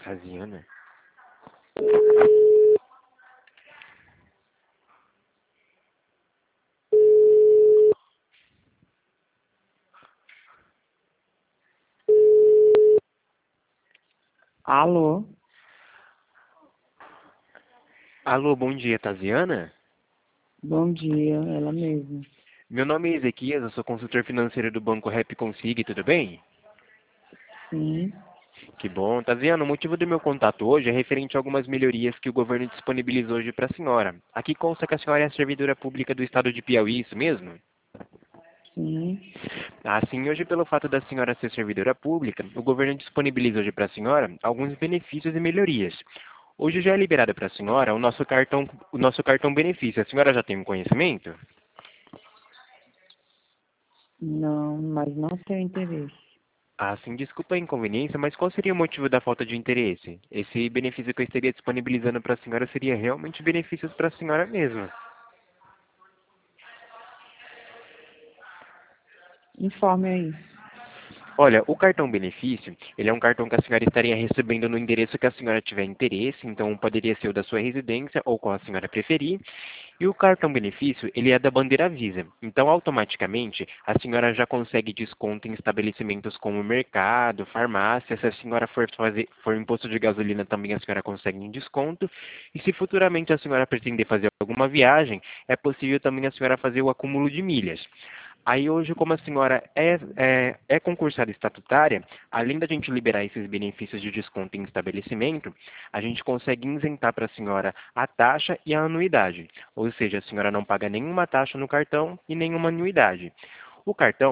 Taziana? Alô? Alô, bom dia, Taziana? Bom dia, ela mesma. Meu nome é Ezequias, eu sou consultor financeiro do Banco Rap Consig, tudo bem? Sim, Que bom. Taziana, o motivo do meu contato hoje é referente a algumas melhorias que o governo disponibilizou hoje para a senhora. Aqui consta que a senhora é a servidora pública do estado de Piauí, isso mesmo? sim. Assim, hoje, pelo fato da senhora ser servidora pública, o governo disponibiliza hoje para a senhora alguns benefícios e melhorias. Hoje já é liberado para a senhora o nosso cartão benefício. A senhora já tem um conhecimento? Não, mas não tenho interesse. Sim, desculpa a inconveniência, mas qual seria o motivo da falta de interesse? Esse benefício que eu estaria disponibilizando para a senhora seria realmente benefícios para a senhora mesma. Informe aí. Olha, o cartão benefício, ele é um cartão que a senhora estaria recebendo no endereço que a senhora tiver interesse, então poderia ser o da sua residência ou qual a senhora preferir. E o cartão benefício, ele é da bandeira Visa. Então, automaticamente, a senhora já consegue desconto em estabelecimentos como mercado, farmácia. Se a senhora for imposto de gasolina, também a senhora consegue um desconto. E se futuramente a senhora pretender fazer alguma viagem, é possível também a senhora fazer o acúmulo de milhas. Aí hoje, como a senhora é concursada estatutária, além da gente liberar esses benefícios de desconto em estabelecimento, a gente consegue isentar para a senhora a taxa e a anuidade. Ou seja, a senhora não paga nenhuma taxa no cartão e nenhuma anuidade. O cartão